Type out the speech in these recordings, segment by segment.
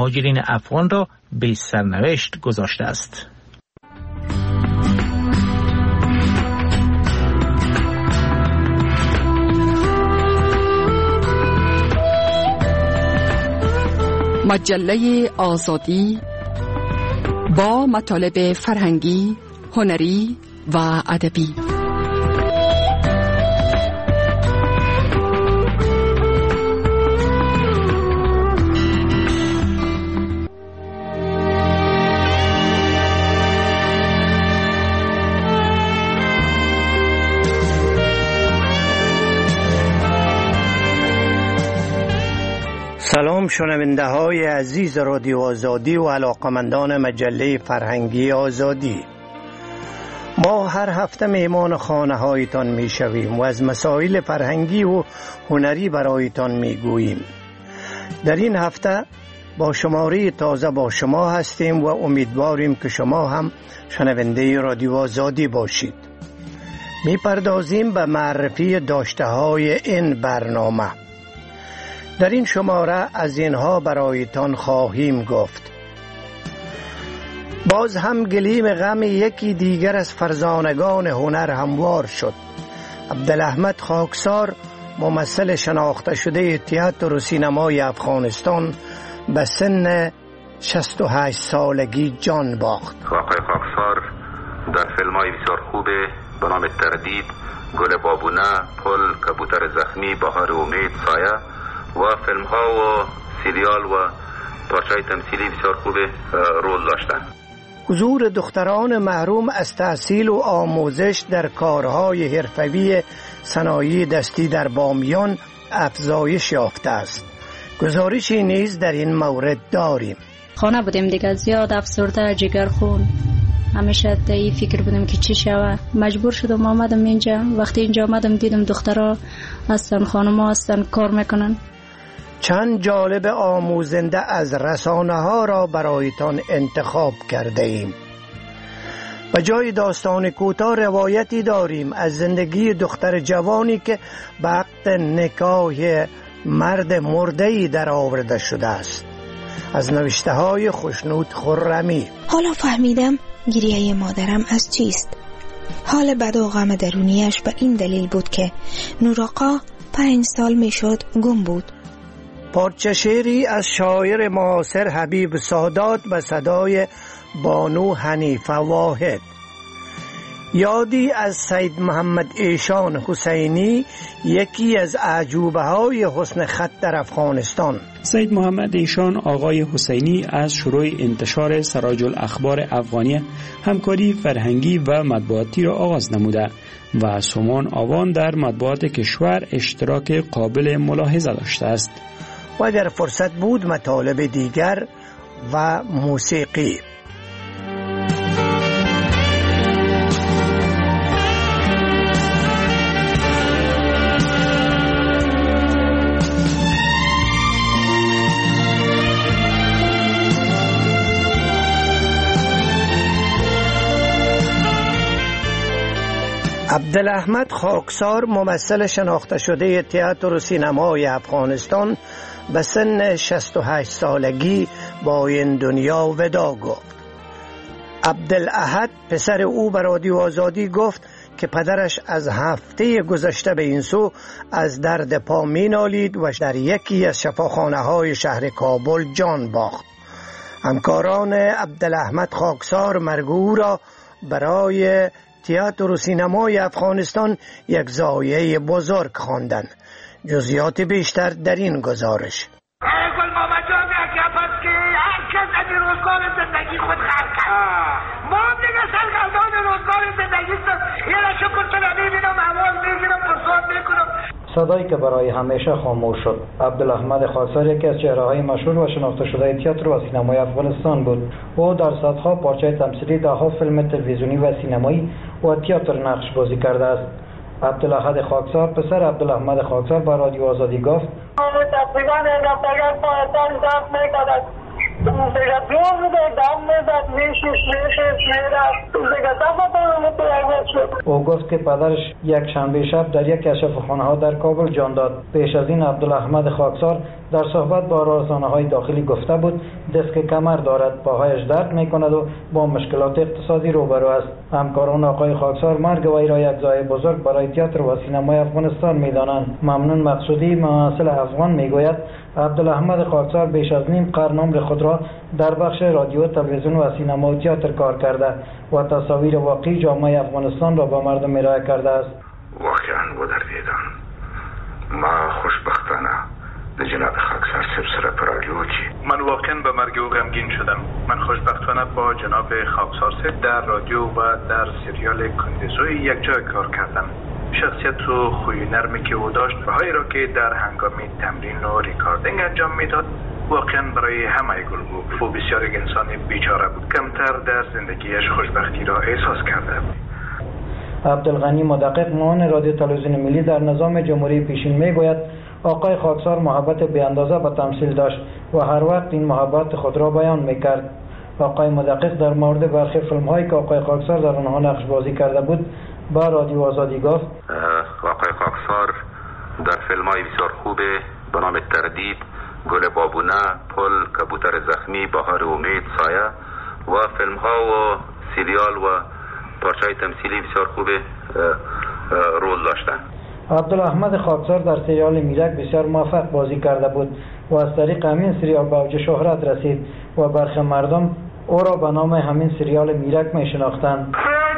مهاجرین افغان را به سرنوشت گذاشته است. مجله آزادی با مطالب فرهنگی، هنری و ادبی. سلام شنونده های عزیز رادیو آزادی و علاقمندان مجله فرهنگی آزادی. ما هر هفته میهمان خانه هایتان می شویم و از مسائل فرهنگی و هنری برایتان می گوییم. در این هفته با شماره تازه با شما هستیم و امیدواریم که شما هم شنونده رادیو آزادی باشید. می پردازیم به معرفی داشته های این برنامه. در این شماره از اینها برایتان خواهیم گفت: باز هم گلیم غم یکی دیگر از فرزانگان هنر هموار شد. عبدالاحمد خاکسار، ممثل شناخته شده تئاتر و سینمای افغانستان، به سن 68 سالگی جان باخت. آقای خاکسار در فیلم‌های بسیار خوبه به نام تردید، گل بابونه، پل، کبوتر زخمی، بهار امید، سایه و فیلم ها و سریال و پارچه‌های تمثیلی بسیار خوب رول داشتن. حضور دختران محروم از تحصیل و آموزش در کارهای حرفه‌ای صنایع دستی در بامیان افزایش یافته است. گزارشی نیز در این مورد داریم. خانه بودیم دیگه، زیاد افسرده، جگرخون، همیشه تا این فکر بودم که چی شوه. مجبور شدم آمدم اینجا. وقتی اینجا آمدم دیدم دخترها هستن، خانم‌ها هستن، کار میکنن. چند جالب آموزنده از رسانه ها را برایتان انتخاب کرده ایم. و جای داستان کوتاه روایتی داریم از زندگی دختر جوانی که به وقت نکاح مرد مرده‌ای در آورده شده است. از نوشته های خوشنود خرمی. حالا فهمیدم گریه مادرم از چیست. حال بد و غم درونیش به این دلیل بود که نورآقا 5 سال میشد گم بود. پارچه شعری از شاعر معاصر حبیب سادات به صدای بانو حنیفه واحد. یادی از سید محمد ایشان حسینی، یکی از اعجوبه های حسن خط در افغانستان. سید محمد ایشان آقای حسینی از شروع انتشار سراج الاخبار افغانی همکاری فرهنگی و مطبوعاتی را آغاز نموده و سومان آوان در مطبوعات کشور اشتراک قابل ملاحظه داشته است. و در فرصت بود مطالب دیگر و موسیقی. عبدالاحمد خاکسار، ممثل شناخته شده تئاتر و سینمای افغانستان، به سن 68 سالگی با این دنیا وداع گفت. عبدالاحد پسر او به رادیو آزادی گفت که پدرش از هفته گذشته به این سو از درد پا می نالید و در یکی از شفاخانه های شهر کابل جان باخت. همکاران عبدالاحمد خاکسار مرگ او را برای تئاتر و سینمای افغانستان یک ضایعه بزرگ خواندند. جزئیات بیشتر در این گزارش. گل محمد جان میگفت که هر کس از روزگار زندگی خود خلق کرد. ما دیگه سرگردان روزگار زندگی است. یه شکر تو نمیبینم، اول میگیرم، فرصت میکنم. صدایی که برای همیشه خاموش شد. عبدالاحمد خاکسار یکی از چهره‌های مشهور و شناخته شده تئاتر و سینمای افغانستان بود. او در صدها پارچه تمثیلی، ده‌ها فیلم تلویزیونی و سینمایی و تئاتر نقش بازی کرده است. عبدالاحد خاکسار، پسر عبدالاحمد خاکسار، به رادیو آزادی گفت: او گفت که پدرش یک شنبه شب در یک از شفاخانه‌ها در کابل جان داد. پیش از این عبدالاحمد خاکسار در صحبت با رسانه‌های داخلی گفته بود دیسک کمر دارد، پاهایش درد میکند و با مشکلات اقتصادی روبرو است. همکاران آقای خاکسار مرگ وی را یک ضایعه بزرگ برای تئاتر و سینمای افغانستان میدانند. ممنون مقصودی، ممثل افغان، میگوید عبدالاحمد خاکسار بیش از نیم قرن عمر خود را در بخش رادیو، تلویزیون و سینما و تئاتر کار کرده و تصاویر واقعی جامعه افغانستان را به مردم ارائه کرده است. واقعا بدردیدم. ما خوشبختانه به جناب خاکسار سر پر رادیو چی. من واقعا به مرگ او غمگین شدم. من خوشبختانه با جناب خاکسار در رادیو و در سریال کندزوی یک جای کار کردم. شخصیت و خوی نرمی که او داشت و هایی را که در هنگام تمرین و ریکاردینگ انجام میداد واقعا برای همه گل بود و بسیار یک انسان بیچاره بود. کمتر در زندگیش خوشبختی را احساس کرده بود. عبدالغنی مدقق، معاون رادیو تلویزیون ملی در نظام جمهوری پیشین، میگوید آقای خاکسار محبت بی اندازه به تمثیل داشت و هر وقت این محبت خود را بیان میکرد. آقای مدقق در مورد برخی فیلم هایی که آقای خاکسار در آنها نقش بازی کرده بود با رادیو آزادی گفت آقای خاکسار در فیلم های بسیار خوبه به نام تردید، گل بابونه، پل، کبوتر زخمی، بهار امید، سایه و فیلم ها و سریال و پارچه تمثیلی بسیار خوبه رول داشتن. عبدالاحمد خاکسار در سریال میرک بسیار موفق بازی کرده بود و از طریق همین سریال به اوج شهرت رسید و برخی مردم او را به نام همین سریال میرک می شناختند.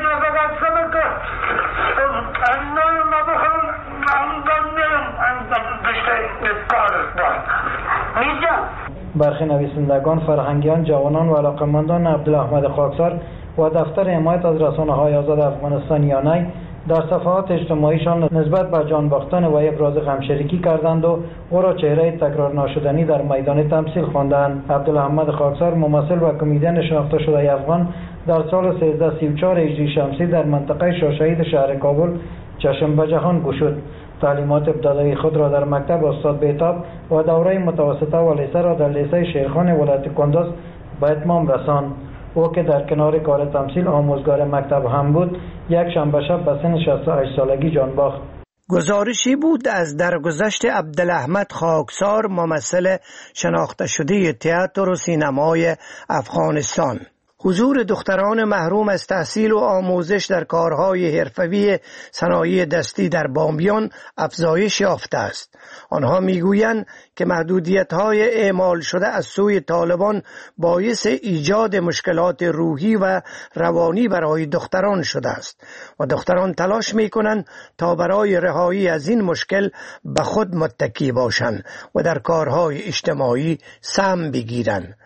برخی نویسندگان، فرهنگیان، جوانان و علاقمندان عبدالاحمد خاکسار و دفتر حمایت از رسانه‌های آزاد افغانستان یانای در صفحات اجتماعیشان نسبت به جان باختن و ابراز غمشریکی کردند و او را چهره تکرار ناشدنی در میدان تمثیل خواندند. عبدالاحمد خاکسار ممثل و کمدین شناخته شده افغان در سال 1334 هجری شمسی در منطقه شاهشهید شهر کابل چشم به جهان گشود. تعلیمات ابتدایی خود را در مکتب استاد بیتاب و دوره متوسطه و لیسه را در لیسه شیرخان ولایت کندز به اتمام رساند. او که در کنار کار تمثیل آموزگار مکتب هم بود، یک شنبه شب به سن 68 سالگی جان باخت. گزارشی بود از درگذشت عبدالاحمد خاکسار، ممثل شناخته شده تئاتر و سینمای افغانستان. حضور دختران محروم از تحصیل و آموزش در کارهای حرفه‌ای صنایع دستی در بامیان افزایش یافته است. آنها میگویند که محدودیت‌های اعمال شده از سوی طالبان باعث ایجاد مشکلات روحی و روانی برای دختران شده است و دختران تلاش می‌کنند تا برای رهایی از این مشکل به خود متکی باشند و در کارهای اجتماعی سهم بگیرند.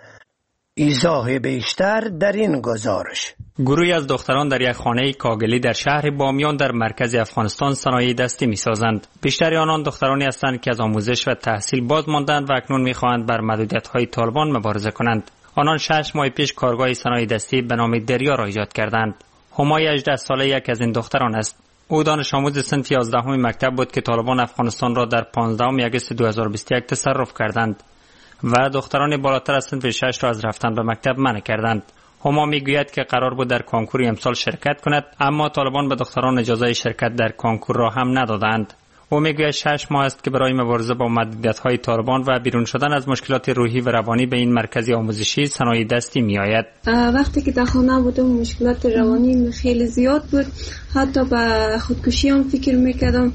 ایضاح بیشتر در این گزارش. گروهی از دختران در یک خانه کاگلی در شهر بامیان در مرکز افغانستان صنایع دستی می‌سازند. بیشتر آنان دخترانی هستند که از آموزش و تحصیل باز ماندند و اکنون می‌خواهند بر محدودیت‌های طالبان مبارزه کنند. آنان 6 ماه پیش کارگاه صنایع دستی به نام دریا را ایجاد کردند. همای 18 ساله یک از این دختران است. او دانش آموز صنف 11 مکتب بود که طالبان افغانستان را در 15 آگوست 2021 تصرف کردند و دختران بالاتر از صنف 6 را از رفتن به مکتب منع کردند. هما میگوید که قرار بود در کنکور امسال شرکت کند، اما طالبان به دختران اجازه شرکت در کنکور را هم ندادند. او میگوید 6 ماه است که برای مبارزه با محدودیت‌های طالبان و بیرون شدن از مشکلات روحی و روانی به این مرکز آموزشی صنایع دستی میآید. وقتی که در خانه بودم مشکلات روانی خیلی زیاد بود، حتی به خودکشی هم فکر میکردم،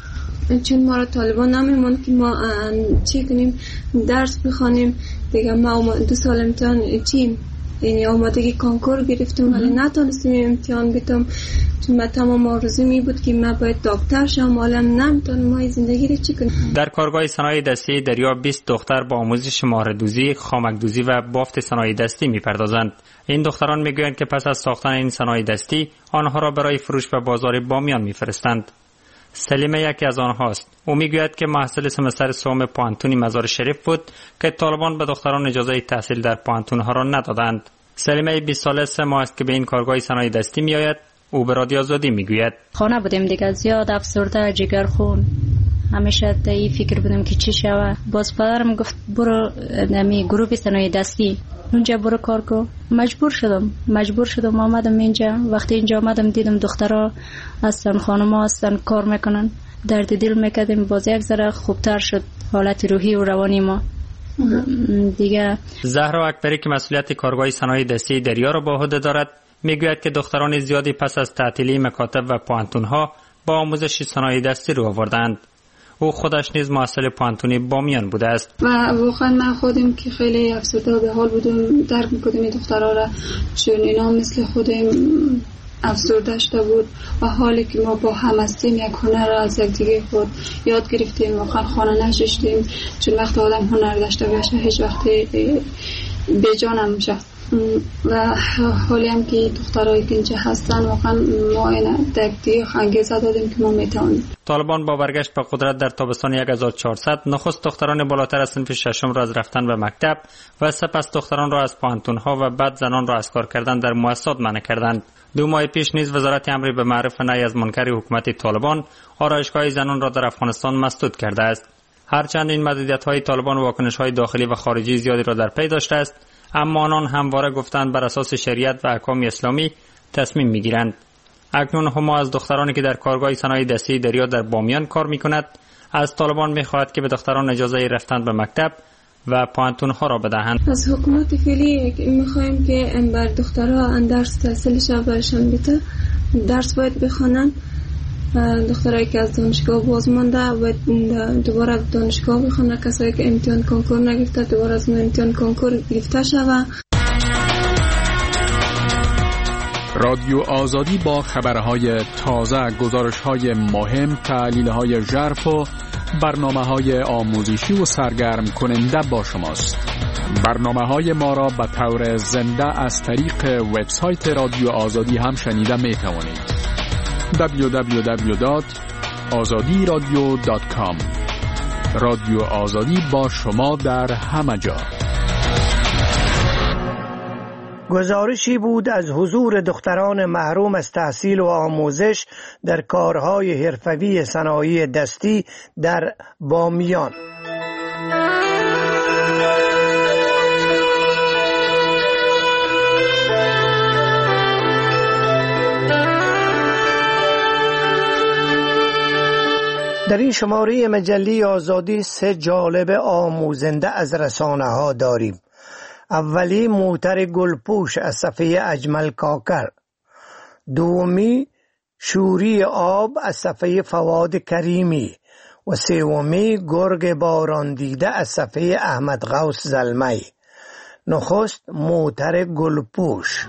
چون ما را طالبان نمیموند که ما چی کنیم، درس بخوانیم دیگه. ما 2 سال امتحان چیم، یعنی آمادگی کنکور گرفتم ولی نتونستم امتحان بدم، چون من تمام آرزو می بود که من باید دکتر شم، حالا نمیتونم ما زندگی رو چی کنیم. در کارگاه صنایع دستی دریا 20 دختر با آموزش مهره‌دوزی، خامک‌دوزی و بافت صنایع دستی میپردازند. این دختران میگویند که پس از ساختن این صنایع دستی آنها را برای فروش به بازار بامیان میفرستند. سلیمه یکی از آنهاست. او میگوید که محصل سمستر سوم پانتونی مزار شریف بود که طالبان به دختران اجازه تحصیل در پانتونها را ندادند. سلیمه 20 ساله 3 ماه است که به این کارگاه صنایع دستی میآید. او به رادیو آزادی میگوید خانه بودیم دیگه، زیاد افسرده، جگرخون، همیشه در این فکر بودم که چی شوه. باز پدرم گفت برو نمی گروه صنایع دستی اونجا برو کار کن. مجبور شدم آمدم اینجا. وقتی اینجا آمدم دیدم دخترها هستن، خانم‌ها هستن، کار میکنن، درد دل میکردیم. باز یک ذره خوبتر شد حالت روحی و روانی ما. دیگه. زهرا اکبری که مسئولیت کارگاه صنایع دستی دریا را به عهده دارد میگوید که دختران زیادی پس از تعطیلی مکاتب و پوانتون‌ها با آموزش صنایع دستی رو آوردند. او خودش نیز محصل پوانتونی بامیان بوده است و واقعا من خودم که خیلی افسرده به حال بودم، درک می‌کردم این دخترها را، چون اینا مثل خودم افسرده شده بود و حالی که ما با هم هستیم یک هنر را از یکدیگه خود یاد گرفتیم، واقعا خانه نشستیم، چون وقت آدم هنر داشته باشه هیچ وقت بی‌جان نمیشه. و حالی هم که دخترایی که اینجا هستن واقعا ما این دیگه انگیزه دادیم که ما میتونیم. طالبان با برگشت به قدرت در تابستان 1400 نخست دختران بالاتر از صنف ششم را از رفتن به مکتب و سپس دختران را از پوانتون‌ها و بعد زنان را از کار کردن در مؤسسات منع کردند. 2 ماه پیش نیز وزارت امر به معرف نهی از منکر حکومت طالبان آرایشگاه زنان را در افغانستان مسدود کرده است. هرچند این محدودیت‌های طالبان واکنش‌های داخلی و خارجی زیادی را در پی داشته است، اما آنان همواره گفتند بر اساس شریعت و احکام اسلامی تصمیم میگیرند. اکنون هما از دخترانی که در کارگاه صنایع دستی دریا در بامیان کار میکند از طالبان میخواهد که به دختران اجازه رفتن به مکتب و پوانتون‌ها را بدهند. از حکومت فعلی میخوایم که بر دخترها درس تحصیلش برشان بده، درس باید بخوانند. دخترایی که از دانشگاه باز مانده و دوباره دانشگاه بخونه، کسایی که امتحان کنکور نگرفته دوباره از امتحان کنکور گرفته شوه. رادیو آزادی با خبرهای تازه، گزارش‌های مهم، تحلیل‌های ژرف و برنامه‌های آموزشی و سرگرم کننده با شماست. برنامه‌های ما را به طور زنده از طریق وبسایت رادیو آزادی هم شنیده می‌توانید. www.azadiradio.com. رادیو آزادی با شما در همه جا. گزارشی بود از حضور دختران محروم از تحصیل و آموزش در کارهای حرفه‌ای صنایع دستی در بامیان. در این شماره مجله آزادی 3 جالب آموزنده از رسانه ها داریم. اولی موتر گلپوش از صفحه اجمل کاکر، دومی شوری آب از صفحه فواد کریمی و سومی گرگ باران دیده از صفحه احمد غوث زلمی. نخست موتر گلپوش.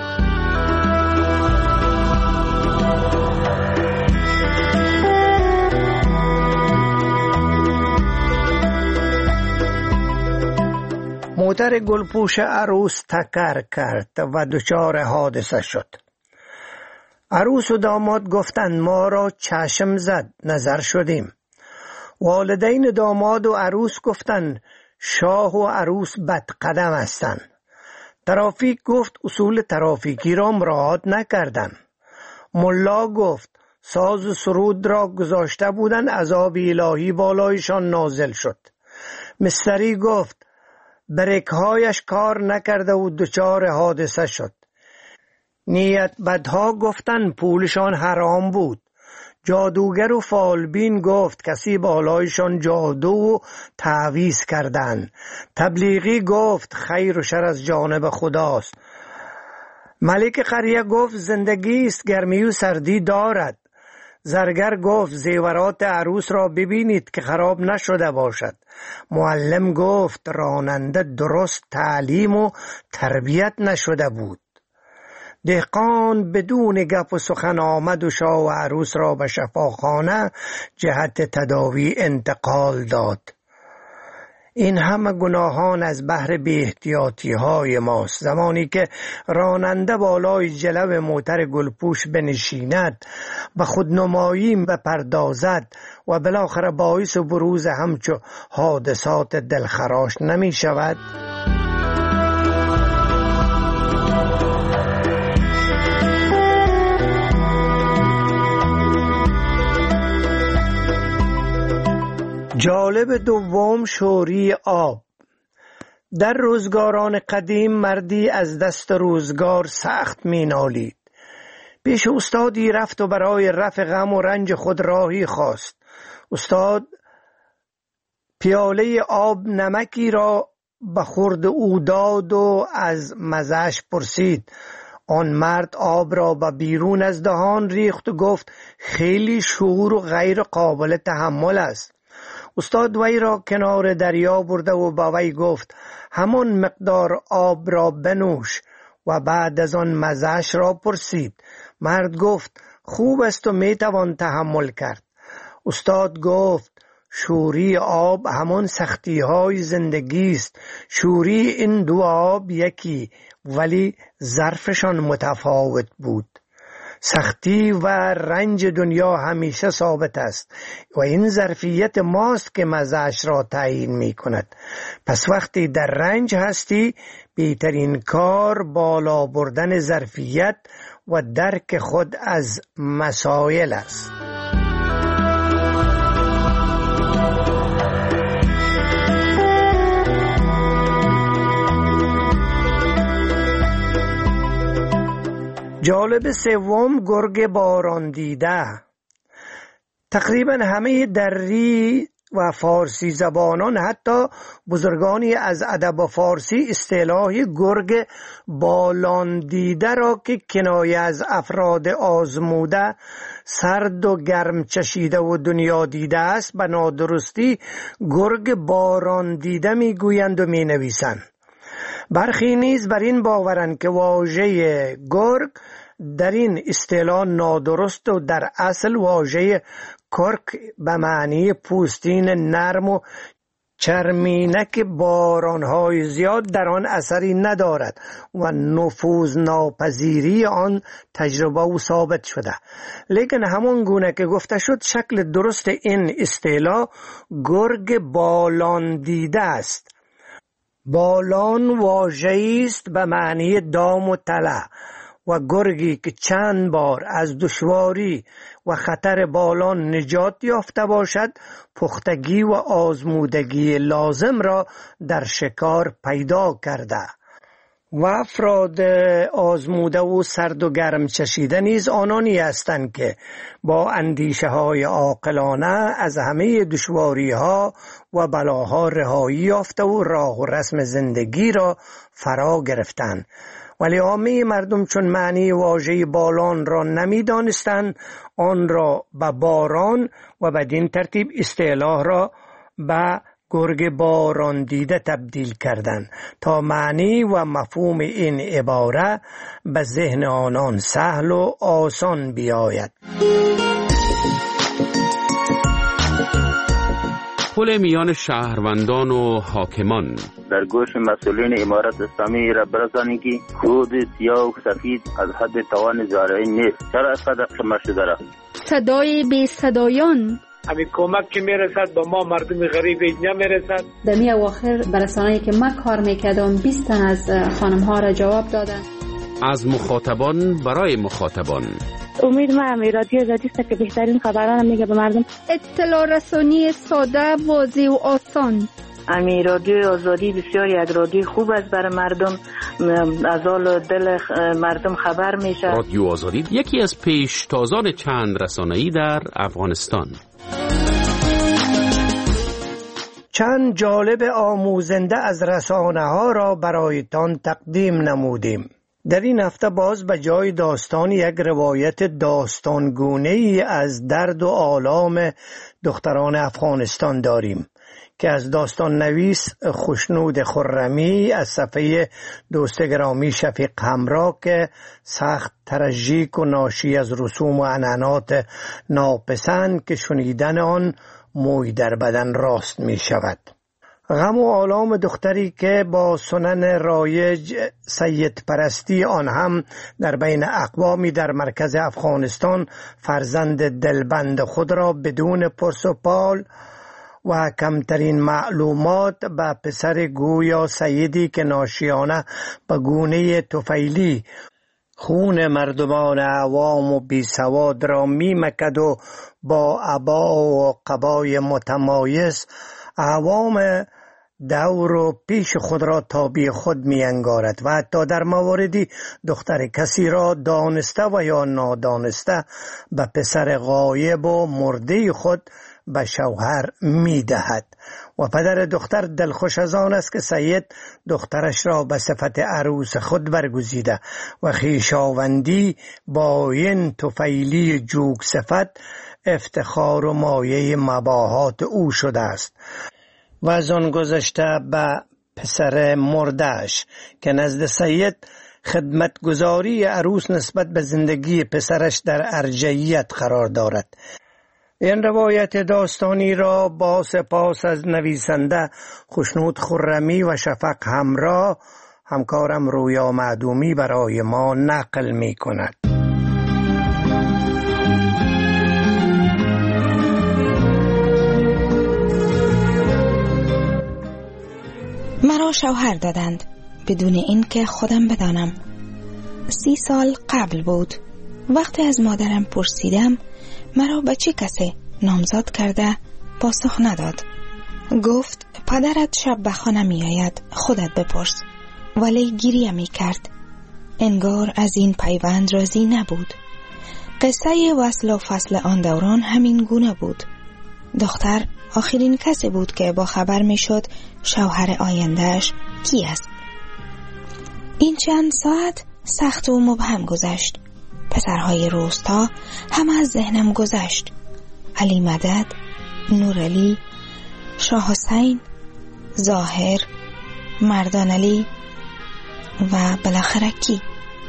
موتر گلپوش عروس تکر کرد و دچار حادثه شد. عروس و داماد گفتند ما را چشم زد، نظر شدیم. والدین داماد و عروس گفتند شاه و عروس بدقدم هستند. ترافیک گفت اصول ترافیکی را مراعات نکردند. ملا گفت ساز و سرود را گذاشته بودند، عذاب الهی بالایشان نازل شد. مستری گفت بریک‌هایش کار نکرده و دچار حادثه شد. نیت بدها گفتن پولشان حرام بود. جادوگر و فالبین گفت کسی بالایشان جادو و تعویض کردن. تبلیغی گفت خیر و شر از جانب خداست. ملک قریه گفت زندگی است گرمی و سردی دارد. زرگر گفت زیورات عروس را ببینید که خراب نشده باشد. معلم گفت راننده درست تعلیم و تربیت نشده بود. دهقان بدون گپ و سخن آمد و شاه و عروس را به شفاخانه جهت تداوی انتقال داد. این همه گناهان از بحر بی احتیاطی های ماست. زمانی که راننده بالای جلو موتر گلپوش بنشیند، به خودنمایی بپردازد و بالاخره باعث بروز همچو حادثات دلخراش نمی شود. جالب دوم شوری آب. در روزگاران قدیم مردی از دست روزگار سخت می نالید. پیش استادی رفت و برای رفع غم و رنج خود راهی خواست. استاد پیاله آب نمکی را به خورد او داد و از مزهش پرسید. آن مرد آب را به بیرون از دهان ریخت و گفت خیلی شور و غیر قابل تحمل است. استاد وی را کنار دریا برده و به وی گفت همان مقدار آب را بنوش و بعد از آن مزهش را پرسید. مرد گفت خوب است و می توان تحمل کرد. استاد گفت شوری آب همان سختی های زندگی است. شوری این دو آب یکی ولی ظرفشان متفاوت بود. سختی و رنج دنیا همیشه ثابت است و این ظرفیت ماست که مزه‌اش را تعیین می کند. پس وقتی در رنج هستی بهترین کار بالا بردن ظرفیت و درک خود از مسائل است. جالب سوم، گرگ باران دیده. تقریبا همه دری و فارسی زبانان، حتی بزرگانی از ادب فارسی، اصطلاح گرگ بالان دیده را که کنایه از افراد آزموده، سرد و گرم چشیده و دنیا دیده است، به نادرستی گرگ باران دیده می گویند و می نویسند. برخی نیز بر این باورند که واژه گرگ در این اصطلاح نادرست و در اصل واژه کرک به معنی پوستین نرم و چرمینک بارانهای زیاد در آن اثری ندارد و نفوذ ناپذیری آن تجربه و ثابت شده. لیکن همون گونه که گفته شد، شکل درست این اصطلاح گرگ بالان دیده است. بالان واژه‌ای است به معنی دام و طلع و گرگی که چند بار از دشواری و خطر بالان نجات یافته باشد، پختگی و آزمودگی لازم را در شکار پیدا کرده. و افراد آزموده و سرد و گرم چشیده نیز آنانی هستند که با اندیشه های عاقلانه از همه دشواری ها و بلاها رهایی یافته و راه و رسم زندگی را فرا گرفتند. ولی عامه مردم چون معنی واژه بالان را نمی دانستند، آن را به باران و بدین ترتیب اصطلاح را به گرگ باران دیده تبدیل کردند تا معنی و مفهوم این عباره به ذهن آنان سهل و آسان بیاید. پل میان شهروندان و حاکمان. در گوش مسئولین امارت اسلامی را برسانید که خود سیاه و سفید از حد توان زارعین نیست. چرا صدق شما شده را؟ صدای بی صدایان. همین کمک که میرسد با ما مردم غریب اینجا میرسد. در می اواخر برسانه‌ای که من کار میکردم 20 تن از خانم ها را جواب دادن. از مخاطبان برای مخاطبان. امید ما رادیو آزادی است که بهترین خبران میگه به مردم. اطلاع رسانی ساده، واضح و آسان. رادیو آزادی بسیار یک رادیو خوب است برای مردم، از حال دل مردم خبر میشه. رادیو آزادی یکی از پیشتازان چند رسانه‌ای در افغانستان. چند جالب آموزنده از رسانه ها را برایتان تقدیم نمودیم. در این هفته باز به جای داستان یک روایت داستانگونه‌ای از درد و آلام دختران افغانستان داریم که از داستان نویس خوشنود خرمی از صفحه دوست گرامی شفیق همراه که سخت ترژیک و ناشی از رسوم و عنعنات ناپسند که شنیدن آن موی در بدن راست می شود. غم و آلام دختری که با سنن رایج سید پرستی، آن هم در بین اقوامی در مرکز افغانستان، فرزند دلبند خود را بدون پرس و پال و کمترین معلومات به پسر گویا سیدی که ناشیانه به گونه طفیلی خون مردمان عوام و بی سواد را می مکد و با عبا و قبای متمایز عوام دور و پیش خود را تابع خود می انگارد و حتی در مواردی دختر کسی را دانسته و یا نادانسته به پسر غایب و مرده خود به شوهر می دهد و پدر دختر دلخوش از آن است که سید دخترش را به صفت عروس خود برگزیده و خویشاوندی با این طفیلی جوگ صفت افتخار و مایه مباهات او شده است و از آن گذشته به پسر مرده‌اش که نزد سید خدمتگزاری عروس نسبت به زندگی پسرش در ارجحیت قرار دارد. این روایت داستانی را با سپاس از نویسنده خوشنود خرمی و شفق همراه همکارم رویا معدومی برای ما نقل می کند. مرا شوهر دادند بدون اینکه خودم بدانم. 30 سال قبل بود. وقتی از مادرم پرسیدم مرا به چه کسی نامزد کرده پاسخ نداد. گفت پدرت شب به خانه می آید، خودت بپرس. ولی گریه می کرد. انگار از این پیوند راضی نبود. قصه وصل و فصل آن دوران همین گونه بود. دختر آخرین کسی بود که با خبر می شد شوهر آیندهش کی است. این چند ساعت سخت و مبهم گذشت. پسرهای روستا همه از ذهنم گذشت. علی مدد، نور علی، شاه حسین، ظاهر، مردان علی و بالاخره کی.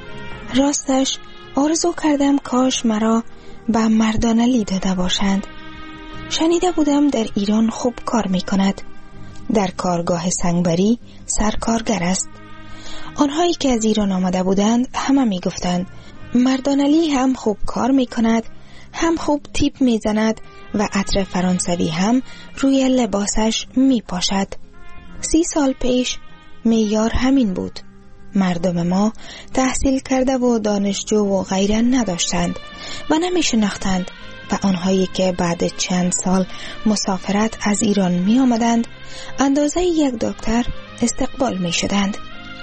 راستش آرزو کردم کاش مرا به مردان علی داده باشند. شنیده بودم در ایران خوب کار می کند. در کارگاه سنگبری سرکارگر است. آنهایی که از ایران آمده بودند همه می گفتند مردان علی هم خوب کار می کند، هم خوب تیپ می زند و عطر فرانسوی هم روی لباسش می پاشد. 30 سال پیش معیار همین بود. مردم ما تحصیل کرده و دانشجو و غیره نداشتند و نمی شناختند و آنهایی که بعد چند سال مسافرت از ایران می آمدند اندازه یک دکتر استقبال می شدند.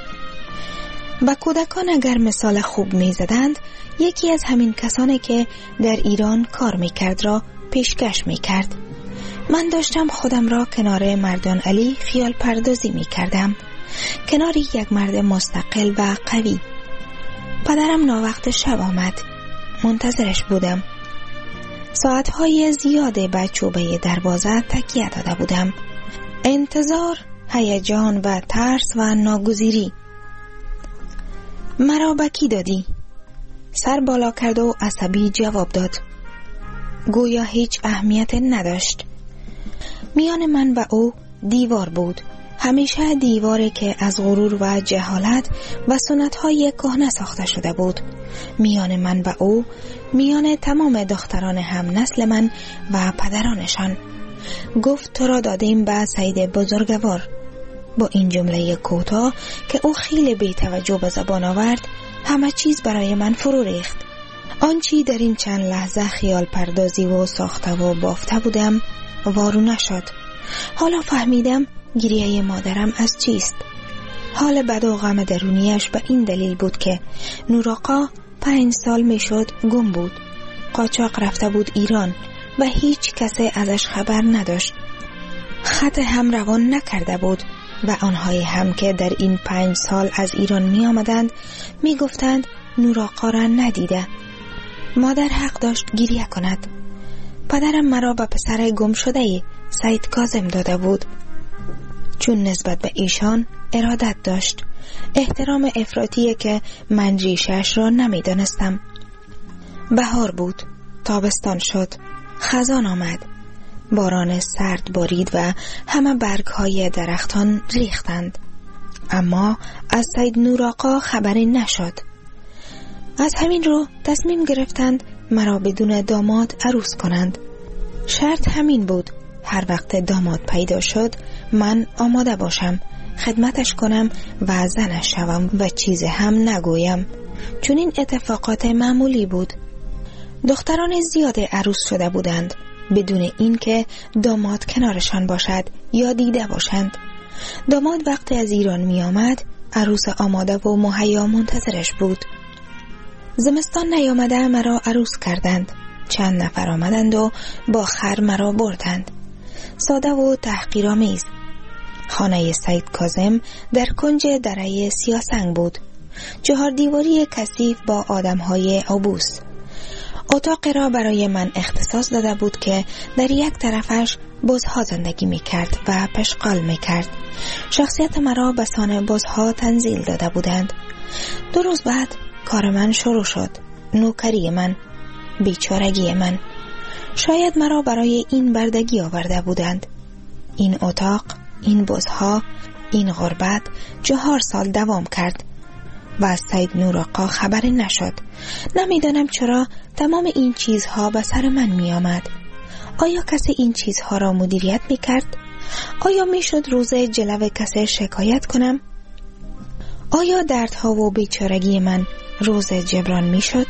و کودکان اگر مثال خوب می زدند یکی از همین کسانی که در ایران کار می کرد را پیشکش می کرد. من داشتم خودم را کنار مردان علی خیال پردازی می کردم، کنار یک مرد مستقل و قوی. پدرم ناوقت شب آمد. منتظرش بودم. ساعتهای زیاده به چوبه دروازه تکیه داده بودم. انتظار، هیجان و ترس و ناگزیری. مرا به کی دادی؟ سر بالا کرد و عصبی جواب داد. گویا هیچ اهمیت نداشت. میان من و او دیوار بود. همیشه دیواری که از غرور و جهالت و سنت‌های کهنه ساخته شده بود. میان من و او، میان تمام دختران هم نسل من و پدرانشان. گفت تو را دادیم به سید بزرگوار. با این جمله کوتاه که او خیلی بی توجه به زبان آورد همه چیز برای من فرو ریخت. آنچه در این چند لحظه خیال پردازی و ساخته و بافته بودم وارو نشد. حالا فهمیدم گریه مادرم از چیست. حال بد و غم درونیش به این دلیل بود که نوراقا 5 سال میشد گم بود. قاچاق رفته بود ایران و هیچ کسی ازش خبر نداشت. خط هم روان نکرده بود و آنهایی هم که در این 5 سال از ایران می آمدند می گفتند نوراقا را ندیده. مادر حق داشت گریه کند. پدرم مرا به پسر گم شده سید کاظم داده بود، چون نسبت به ایشان ارادت داشت. احترام افراطی که من ریشش را نمی دانستم. بهار بود، تابستان شد، خزان آمد. باران سرد بارید و همه برگ‌های درختان ریختند. اما از سید نوراقا خبری نشد. از همین رو تصمیم گرفتند مرا بدون داماد عروس کنند. شرط همین بود، هر وقت داماد پیدا شد من آماده باشم، خدمتش کنم و زنش شوم و چیزی هم نگویم، چون این اتفاقات معمولی بود. دختران زیاد عروس شده بودند بدون اینکه داماد کنارشان باشد یا دیده باشند. داماد وقتی از ایران می آمد عروس آماده و مهیا منتظرش بود. زمستان نیامده مرا عروس کردند. چند نفر آمدند و با خر مرا بردند. ساده و تحقیرآمیز. خانه سید کاظم در کنج دره سیاسنگ بود. 4 دیواری کثیف با آدمهای عبوس. اتاق را برای من اختصاص داده بود که در یک طرفش بزها زندگی می کرد و پشغال می کرد. شخصیت مرا به سان بزها تنزیل داده بودند. 2 روز بعد کار من شروع شد. نوکری من، بیچارگی من. شاید مرا برای این بردگی آورده بودند. این اتاق، این بزها، این غربت 4 سال دوام کرد و از سید نور آقا خبری نشد. نمیدانم چرا تمام این چیزها به سر من می آمد. آیا کسی این چیزها را مدیریت می کرد؟ آیا می شد روز جلو کسی شکایت کنم؟ آیا دردها و بیچارگی من روز جبران می شد؟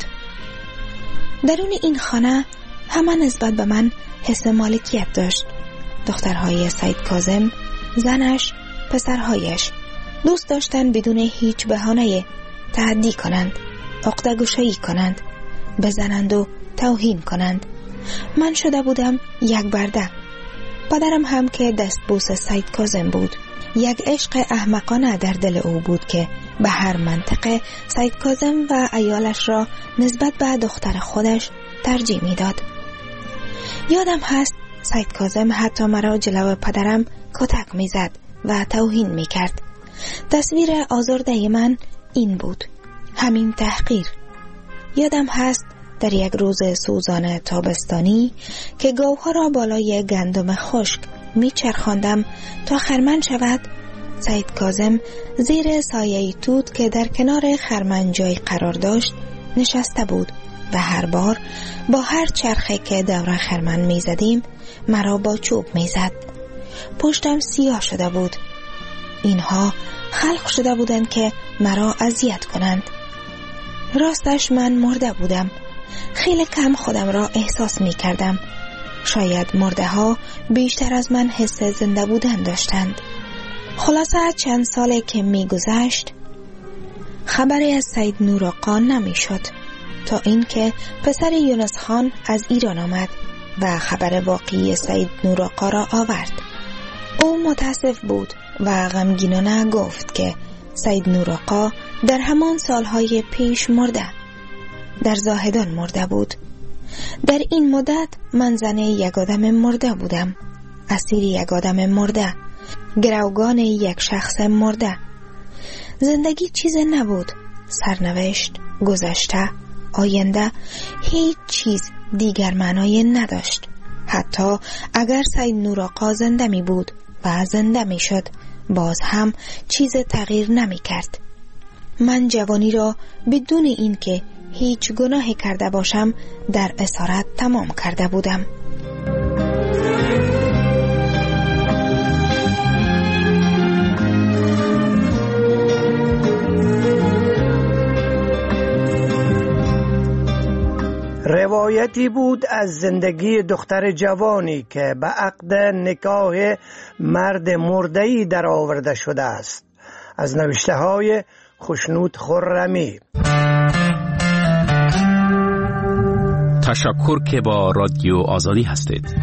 درون این خانه همه نسبت به من حس مالکیت داشت. دخترهای سید کاظم، زنش، پسرهایش دوست داشتند بدون هیچ بهانه تعدی کنند، عقده‌گشایی کنند، بزنند و توهین کنند. من شده بودم یک برده. پدرم هم که دستبوس سید کاظم بود. یک عشق احمقانه در دل او بود که به هر منطقه سید کاظم و عیالش را نسبت به دختر خودش ترجیح میداد. یادم هست سید کاظم حتی مرا جلو پدرم کتک میزد و توهین میکرد. تصویر آزرده من این بود، همین تحقیر. یادم هست در یک روز سوزان تابستانی که گاوها را بالای گندم خشک میچرخاندم تا خرمن شود، سید کاظم زیر سایه توت که در کنار خرمن جای قرار داشت نشسته بود و هر بار با هر چرخه که دور خرمن میزدیم مرا با چوب میزد. پشتم سیاه شده بود. اینها خلق شده بودند که مرا اذیت کنند. راستش من مرده بودم. خیلی کم خودم را احساس می کردم. شاید مرده ها بیشتر از من حس زنده بودن داشتند. خلاصه چند ساله که می گذشت خبری از سید نور آقا نمی شد تا اینکه پسر یونس خان از ایران آمد و خبر واقعی سید نور آقا را آورد. او متاسف بود و غمگینانه گفت که سید نور آقا در همان سالهای پیش مرده، در زاهدان مرده بود. در این مدت من زن یک آدم مرده بودم، اسیر یک آدم مرده، گروگان یک شخص مرده. زندگی چیز نبود، سرنوشت، گذشته، آینده، هیچ چیز دیگر معنای نداشت. حتی اگر سید نور آقا زنده می بود و زنده می شد، باز هم چیز تغییر نمی کرد. من جوانی را بدون این که هیچ گناهی کرده باشم در اسارت تمام کرده بودم. روایتی بود از زندگی دختر جوانی که به عقد نکاح مرد مرده‌ای در آورده شده است. از نوشته های خوشنود خرمی. تشکر که با رادیو آزادی هستید.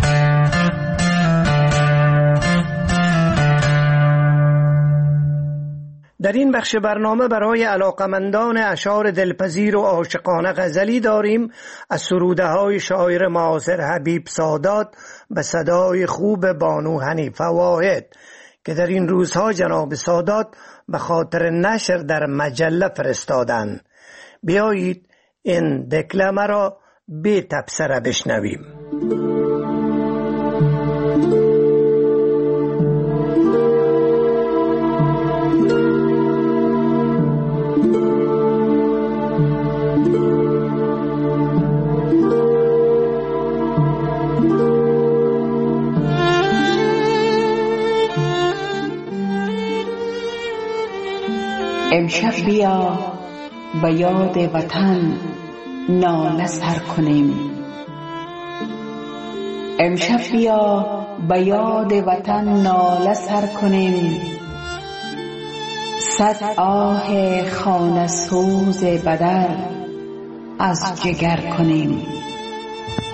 در این بخش برنامه برای علاقمندان اشعار دلپذیر و عاشقانه غزلی داریم از سروده های شاعر معاصر حبیب سادات به صدای خوب بانو حنیفه واحد که در این روزها جناب سادات به خاطر نشر در مجله فرستادند. بیایید این دکلمه را بی تبصره بشنویم. امشب بیا به یاد وطن ناله سر کنیم. امشب بیا به یاد وطن ناله سر کنیم. صد آه خانه سوز بدر از جگر کنیم.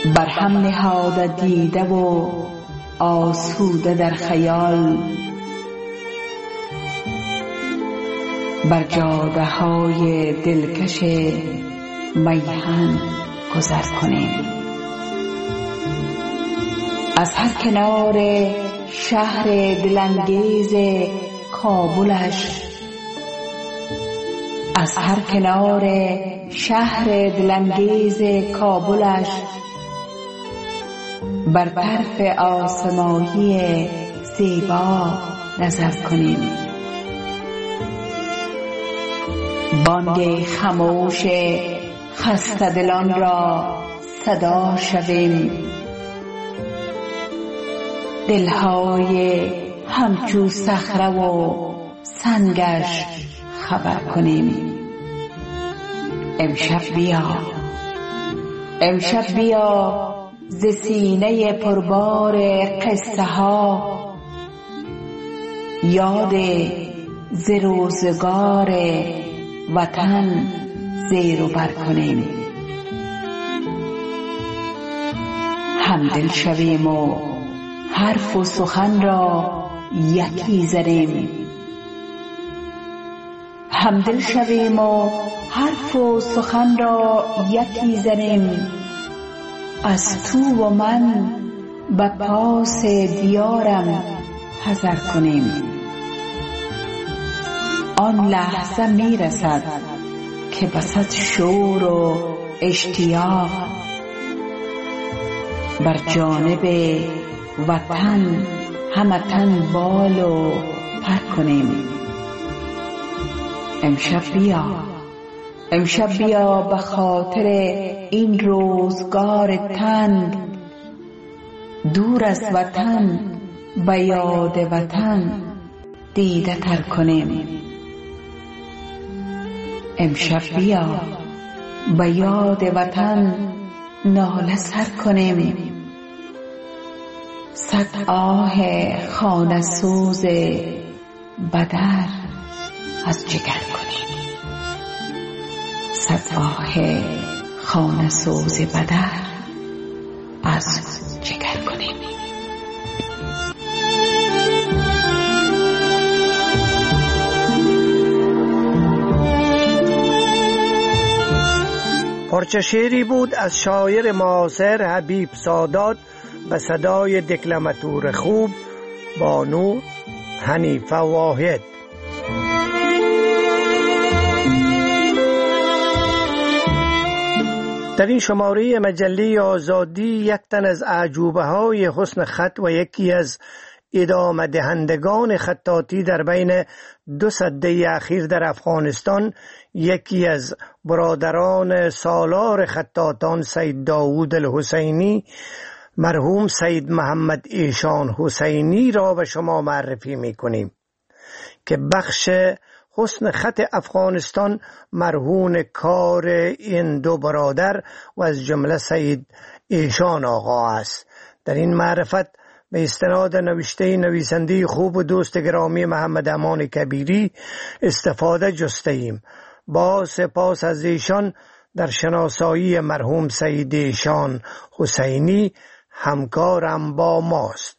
بر هم نهاده دیده و آسوده در خیال، بر جاده های دلکش میهن گذر کنیم. از هر کنار شهر دلانگیز کابلش، از هر کنار شهر دلانگیز کابلش، بر طرف آسمانی زیبا نظر کنیم. بانگ خاموش خسته دلان را صدا شویم، دلهای همچو صخره و سنگش خبر کنیم. امشب بیا ز سینه پربار قصه ها، یاد ز روزگار وطن زیر و بر کنیم. همدل شویم و حرف و سخن را یکی زنیم. همدل شویم و حرف و سخن را یکی زنیم. از تو و من به پاس دیارم حذر کنیم. آن لحظه می رسد که بسد شور و اشتیاق بر جانب وطن همه تن بال و پر کنیم. امشب بیا به خاطر این روزگار تنگ، دور از وطن به یاد وطن دیده تر کنیم. امشب بیا به یاد وطن ناله سر کنیم. صد آه خانه سوز بدر از جگر کنیم. صد آه خانه سوز بدر از جگر کنیم. پارچه شعری بود از شاعر معاصر حبیب سادات به صدای دکلماتور خوب بانو حنیفه واحد. در این شماره مجله آزادی یک تن از اعجوبه های حسن خط و یکی از ادامه دهندگان خطاطی در بین 2 سده اخیر در افغانستان، یکی از برادران سالار خطاطان سید داوود الحسینی مرحوم سید محمد ایشان حسینی را به شما معرفی می کنیم که بخش حسن خط افغانستان مرهون کار این 2 برادر و از جمله سید ایشان آقا است. در این معرفت به استناد نوشته نویسنده خوب و دوست گرامی محمد امان کبیری استفاده جسته ایم. با سپاس از ایشان در شناسایی مرحوم سید ایشان حسینی همکارم با ماست.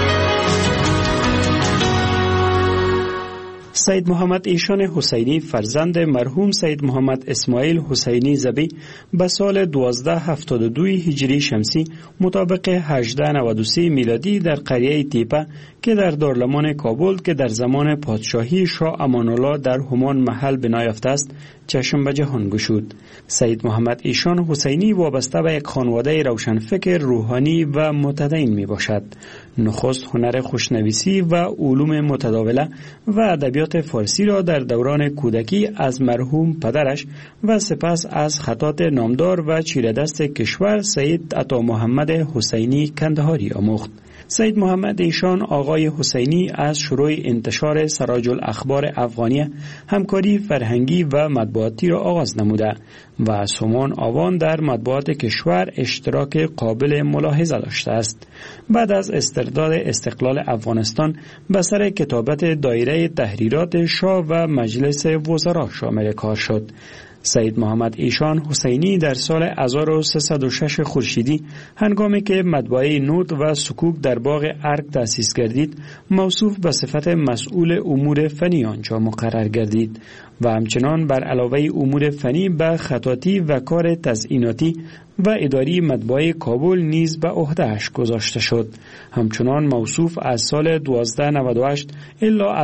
سید محمد ایشان حسینی فرزند مرحوم سید محمد اسماعیل حسینی زبی به سال 1272 هجری شمسی مطابق 1893 میلادی در قریه تیپه که در دارالمان کابل که در زمان پادشاهی شاه امان الله در همان محل بنا یافته است چشم به جهان گشود. سید محمد ایشان حسینی وابسته به یک خانواده روشنفکر روحانی و متدین می باشد. نخست هنر خوشنویسی و علوم متداوله و ادبیات فارسی را در دوران کودکی از مرحوم پدرش و سپس از خطاط نامدار و چیره‌دست کشور سید عطا محمد حسینی کندهاری آموخت. سید محمد ایشان آقای حسینی از شروع انتشار سراج الاخبار افغانیه همکاری فرهنگی و مطبوعاتی را آغاز نموده و سومان آوان در مطبوعات کشور اشتراک قابل ملاحظه داشته است. بعد از استرداد استقلال افغانستان به سر کتابت دایره تحریرات شاه و مجلس وزرا شامل کار شد. سید محمد ایشان حسینی در سال 1306 خورشیدی هنگامی که مطبعه نوت و سکوک در باغ ارگ تأسیس گردید موصوف به صفت مسئول امور فنی آنجا مقرر گردید و همچنان بر علاوه امور فنی به خطاطی و کار تزییناتی و اداری مطبعه کابل نیز به عهده‌اش گذاشته شد. همچنان موصوف از سال 1298 الی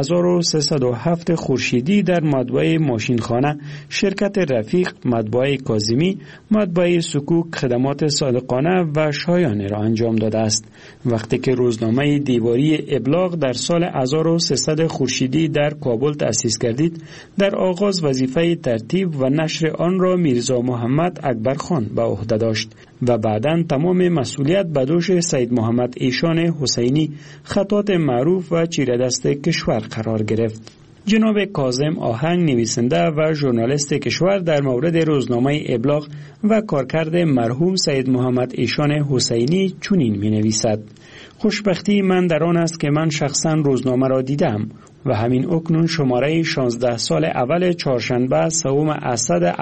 1307 خورشیدی در مطبعه ماشینخانه، شرکت رفیق، مطبعه کاظمی، مطبعه سکوک خدمات صادقانه و شایانه را انجام داده است. وقتی که روزنامه دیواری ابلاغ در سال 1300 خورشیدی در کابل تأسیس گردید، در آغاز وظیفه ترتیب و نشر آن را میرزا محمد اکبر خان به عهده داشت و بعداً تمام مسئولیت به دوش سید محمد ایشان حسینی، خطاط معروف و چیره‌دست کشور قرار گرفت. جناب کاظم آهنگ، نویسنده و ژورنالیست کشور، در مورد روزنامه ابلاغ و کارکرد مرحوم سید محمد ایشان حسینی چنین می نویسد: خوشبختی من در آن است که من شخصاً روزنامه را دیدم و همین اکنون شماره 16 سال اول چهارشنبه سوم اسد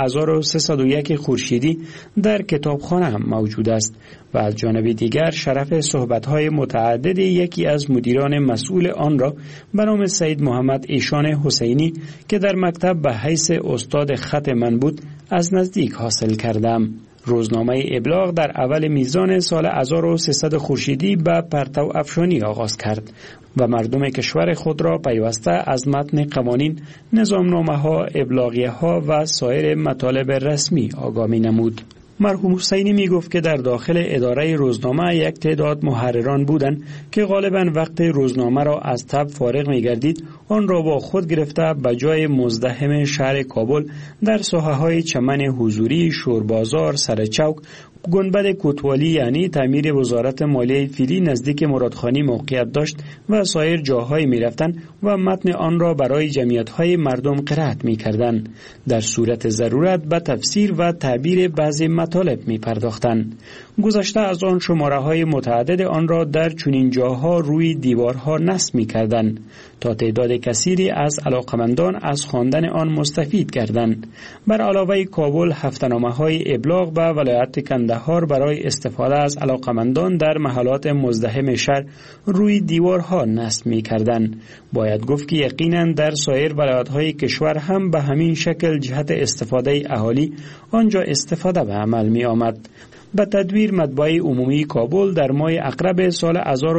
1301 خورشیدی در کتابخانه هم موجود است و از جانب دیگر شرف صحبت‌های متعدد یکی از مدیران مسئول آن را به نام سید محمد ایشان حسینی که در مکتب به حیث استاد خط من بود از نزدیک حاصل کردم. روزنامه ابلاغ در اول میزان سال 1300 خورشیدی به پرتو افشانی آغاز کرد و مردم کشور خود را پیوسته از متن قوانین، نظامنامه‌ها، ابلاغیه‌ها و سایر مطالب رسمی آگاهی نمود. مرحوم حسینی می گفت که در داخل اداره روزنامه یک تعداد محرران بودند که غالباً وقت روزنامه را از تب فارغ می گردید آن را با خود گرفته به جای مزدحم شهر کابل در ساحه‌های چمن حضوری، شوربازار، سرچوک، گنبد کوتوالی یعنی تعمیر وزارت مالیه فیلی نزدیک مرادخانی موقعیت داشت و سایر جاهای می رفتن و متن آن را برای جمعیت‌های مردم قرائت می کردن. در صورت ضرورت به تفسیر و تعبیر بعضی مطالب می پرداختن. گذشته از آن شماره‌های متعدد آن را در چنین جاها روی دیوارها نصب می کردن تا تعداد کثیری از علاقمندان از خواندن آن مستفید گردند. بر علاوه کابل هفته‌نامه‌های ابلاغ به ولایت کندهار برای استفاده از علاقمندان در محلات مزدحم شهر روی دیوارها نصب می‌کردند. باید گفت که یقیناً در سایر ولایت‌های کشور هم به همین شکل جهت استفاده اهالی آنجا استفاده به عمل می‌آمد. به تدویر مطبعه عمومی کابل در ماه عقرب سال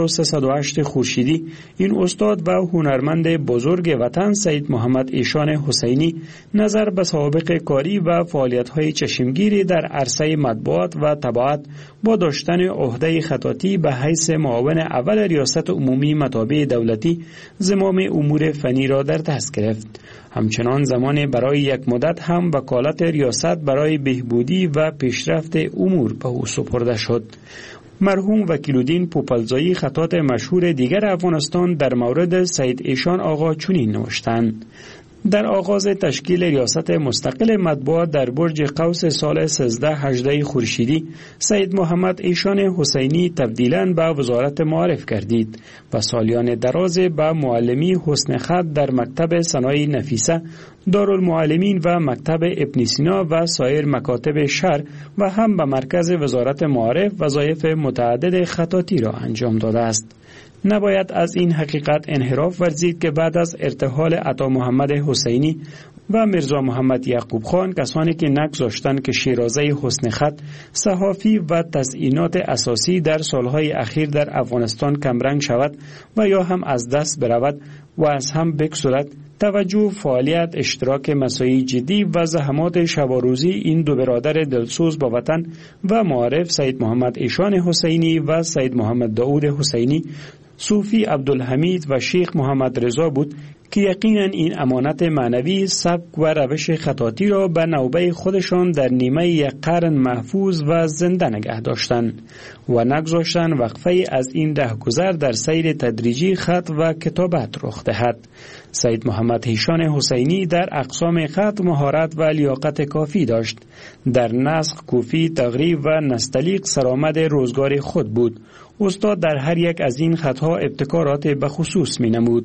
1308 خورشیدی این استاد و هنرمند بزرگ وطن سید محمد ایشان حسینی نظر به سابق کاری و فعالیت‌های چشمگیری در عرصه مطبوعات و طباعت با داشتن عهده خطاطی به حیث معاون اول ریاست عمومی مطابع دولتی زمام امور فنی را در دست گرفت. همچنان زمان برای یک مدت هم وکالت ریاست برای بهبودی و پیشرفت امور به او سپرده شد. مرحوم وکیل‌الدین پوپلزایی خطاط مشهور دیگر افغانستان در مورد سید ایشان آقا چنین نوشتند: در آغاز تشکیل ریاست مستقل مطبوعات در برج قوس سال 1318 خورشیدی سید محمد ایشان حسینی تبدیلاً به وزارت معارف گردید و سالیان دراز به معلمی حسن خط در مکتب صنایع نفیسه، دارالمعلمین و مکتب ابن سینا و سایر مکاتب شهر و هم به مرکز وزارت معارف وظایف متعدد خطاطی را انجام داده است. نباید از این حقیقت انحراف ورزید که بعد از ارتحال عطا محمد حسینی و میرزا محمد یعقوب خان، کسانی که نگذاشتند که شیرازه حسن خط، صحافی و تزیینات اساسی در سالهای اخیر در افغانستان کمرنگ شود و یا هم از دست برود و از هم بگسلد، توجه، فعالیت، اشتراک مساعی جدی و زحمات شب و روزی این دو برادر دلسوز با وطن و معارف سید محمد ایشان حسینی و سید محمد داود حسینی، صوفی عبدالحمید و شیخ محمد رضا بود که یقینا این امانت معنوی، سبک و روش خطاطی را به نوبه خودشان در نیمه یک قرن محفوظ و زنده نگه داشتند و نگذاشتند وقفه از این رهگذر در سیر تدریجی خط و کتابت رخ دهد. سید محمد ایشان حسینی در اقسام خط مهارت و لیاقت کافی داشت. در نسخ، کوفی، تقریب و نستعلیق سرآمد روزگار خود بود. استاد در هر یک از این خطها ابتکارات بخصوص می نمود.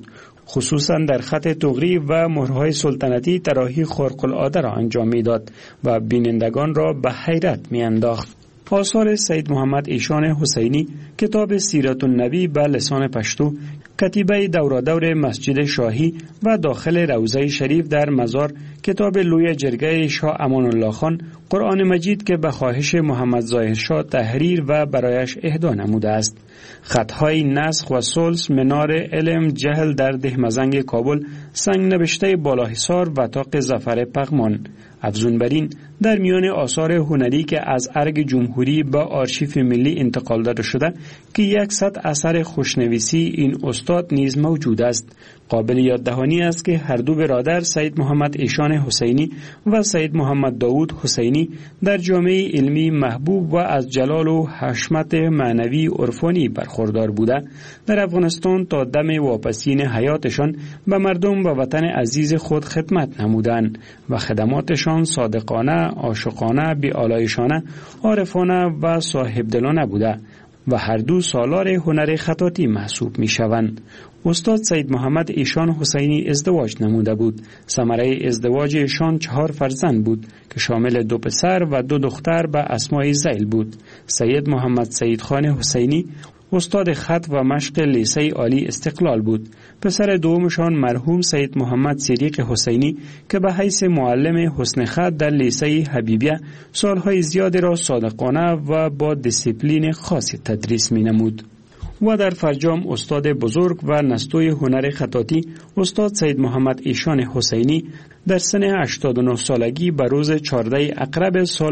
خصوصا در خط طغری و مهرهای سلطنتی طراحی خارق العاده را انجام میداد و بینندگان را به حیرت میانداخت. آثار سید محمد ایشان حسینی، کتاب سیرت النبی به لسان پشتو، کتیبه دورادور مسجد شاهی و داخل روضه شریف در مزار، کتاب لوی جرگه شاه امان الله خان، قرآن مجید که به خواهش محمد ظاهر شاه تحریر و برایش اهدا نموده است، خطهای نسخ و سلس، منار علم جهل در دهمزنگ کابل، سنگ نبشته بالاحصار و طاق ظفر پغمان. افزون بر این، در میان آثار هنری که از ارگ جمهوری به آرشیف ملی انتقال داده شده که 100 اثر خوشنویسی این استاد نیز موجود است. قابل یاددهانی است که هر دو برادر سید محمد ایشان حسینی و سید محمد داود حسینی در جامعه علمی محبوب و از جلال و حشمت معنوی عرفانی برخوردار بوده، در افغانستان تا دم واپسین حیاتشان به مردم و وطن عزیز خود خدمت نمودند و خدماتشان صادقانه، عاشقانه، بی‌آلایشانه، عارفانه و صاحبدلانه بوده و هر دو سالار هنر خطاطی محسوب می شوند. استاد سید محمد ایشان حسینی ازدواج نموده بود. ثمره ازدواج ایشان 4 فرزند بود که شامل 2 پسر و 2 دختر به اسمای ذیل بود. سید محمد سید خان حسینی استاد خط و مشق لیسه عالی استقلال بود. پسر دومشان مرحوم سید محمد صدیق حسینی که به حیث معلم حسن خط در لیسه حبیبیه سالهای زیادی را صادقانه و با دیسیپلین خاصی تدریس می نمود. و در فرجام استاد بزرگ و نستوی هنر خطاطی استاد سید محمد ایشان حسینی در سن 89 سالگی به روز 14 اقرب سال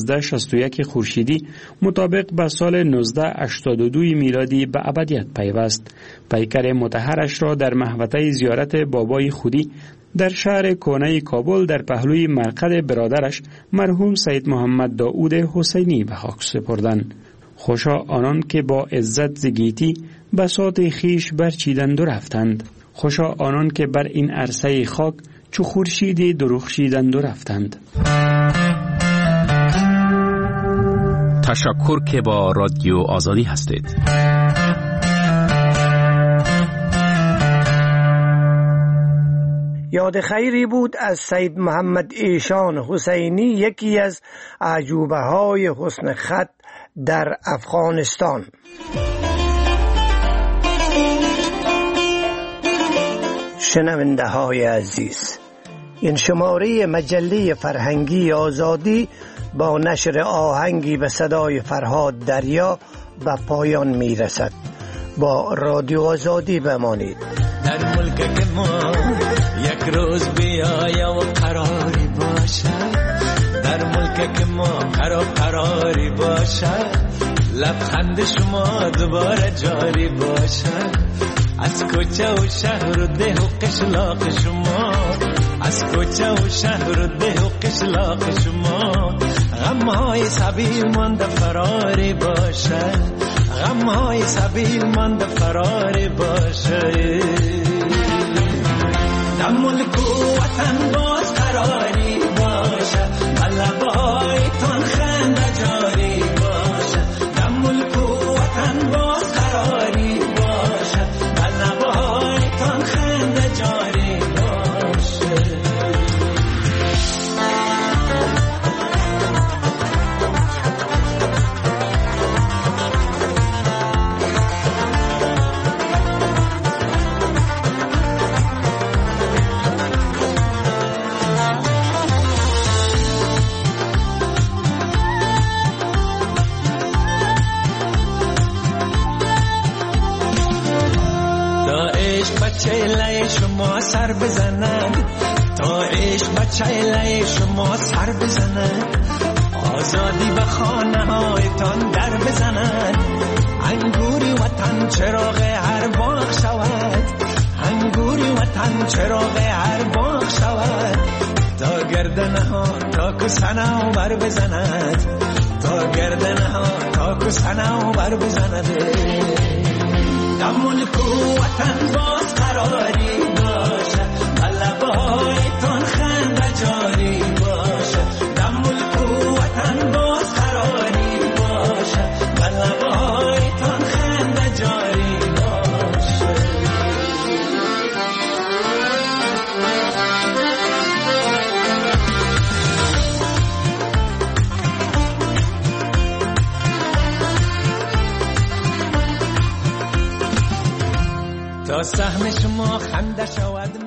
1361 خورشیدی مطابق به سال 1982 میلادی به ابدیت پیوست. پیکر مطهرش را در محوطه زیارت بابای خودی در شهر کهنه کابل در پهلوی مرقد برادرش مرحوم سید محمد داود حسینی به خاک سپردند. خوشا آنان که با عزت زگیتی بساط خیش برچیدند و رفتند. خوشا آنان که بر این عرصه خاک چو خورشید درخشیدند و رفتند. تشکر که با رادیو آزادی هستید. یاد خیری بود از سید محمد ایشان حسینی، یکی از عجوبه های حسن خط در افغانستان. شنونده های عزیز، این شماره مجله فرهنگی آزادی با نشر آهنگی به صدای فرهاد دریا به پایان می رسد. با رادیو آزادی بمانید. در ملک که ما یک روز بیاید و قراری باشد، در ملک که ما قراری باشد، لبخند شما دوباره جاری باشد. از کوچه و شهر و ده و قشلاق شما، از کوچه و شهر و ده و قشلاق شما، غمهای سبیل مانده فراری باشد، غمهای سبیل مانده فراری باشد. در ملک و وطن باز قراری باشد، لبایتان خنده جاری باشد. در ملک و وطن باز قراری باشد، لبایتان خنده جاری باشد. چهله شما سر بزند، تا عشق با چهله شما سر بزند، آزادی به خانه هایتان در بزند، انگوری وطن چراغ هر باغ شود، انگوری وطن چراغ هر باغ شود، تا گردنه ها تا کسنه بر بزند، تا گردنه ها تا کسنه بر بزند. در ملک و وطن باز قراری باشد، لبایتان خنده جاری باشد. در ملک و وطن باز قراری باشد، لبایتان خنده جاری باشد. سهم شما خنده شود